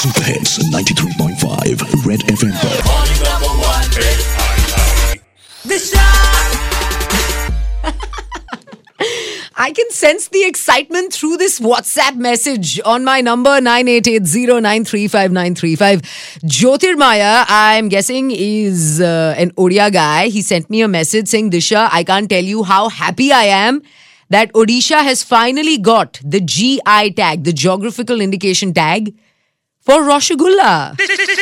Super hits 93.5 Red FM पर। I can sense the excitement through this WhatsApp message on my number 9880935935. Jyotirmaya, I'm guessing, is an Odia guy. He sent me a message saying, Disha, I can't tell you how happy I am that Odisha has finally got the GI tag, the geographical indication tag, for Rasgulla.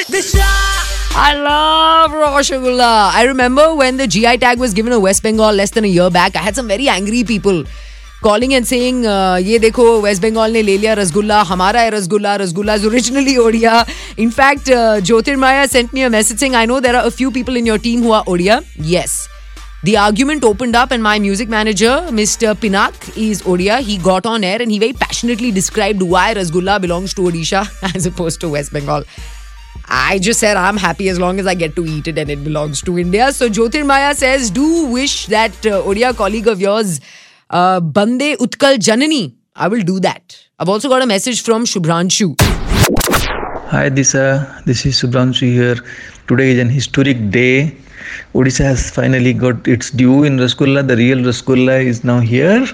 I love Rasgulla. I remember when the GI tag was given to West Bengal less than a year back, I had some very angry people calling and saying, ye dekho, West Bengal ne le liya rasgulla, hamara hai rasgulla, rasgulla is originally Odia. In fact, Jyotirmaya sent me a message saying, I know there are a few people in your team who are Odia. Yes. The argument opened up and my music manager, Mr. Pinak, is Odia. He got on air and he very passionately described why rasgulla belongs to Odisha as opposed to West Bengal. I just said I'm happy as long as I get to eat it and it belongs to India. So Jyotirmaya says, do wish that Odia colleague of yours, Bande Utkal Janani. I will do that. I've also got a message from Shubhranshu. Hi Disha, this is Shubhranshu here. Today is an historic day. Odisha has finally got its due in Rasgulla. The real Rasgulla is now here.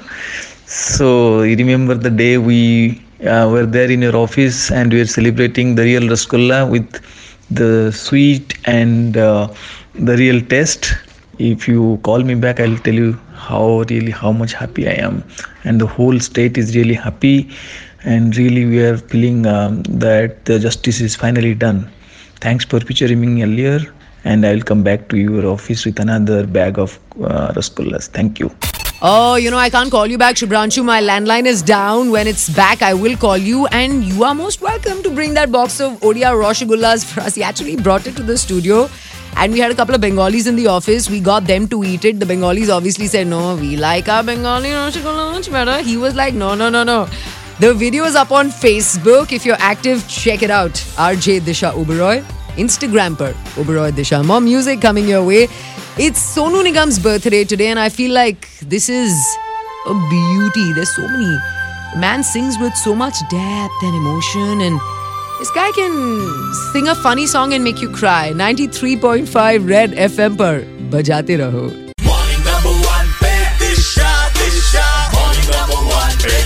So you remember the day we were there in your office and we were celebrating the real Rasgulla with the sweet and the real taste. If you call me back, I'll tell you how much happy I am, and the whole state is really happy, and really we are feeling that the justice is finally done. Thanks for featuring me earlier, and I will come back to your office with another bag of rasgullas. Thank you. Oh, I can't call you back, Shubhranshu. My landline is down. When it's back, I will call you. And you are most welcome to bring that box of Odia Rasgullas for us. He actually brought it to the studio. And we had a couple of Bengalis in the office. We got them to eat it. The Bengalis obviously said, no, we like our Bengali Rasgulla much better. He was like, no. The video is up on Facebook. If you're active, check it out. RJ Disha Oberoi. Instagram per Oberoi Disha. More music coming your way. It's Sonu Nigam's birthday today, and I feel like this is a beauty. There's so many. The man sings with so much depth and emotion, and this guy can sing a funny song and make you cry. 93.5 Red FM per Bajate Raho. Morning number one pe Disha. Morning number one pe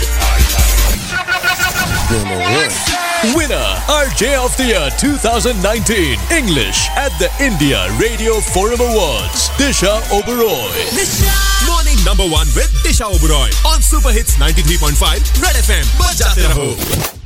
Winner, RJ of the Year 2019, English at the India Radio Forum Awards, Disha Oberoi. Morning number one with Disha Oberoi on Super Hits 93.5 Red FM. Bajate Raho.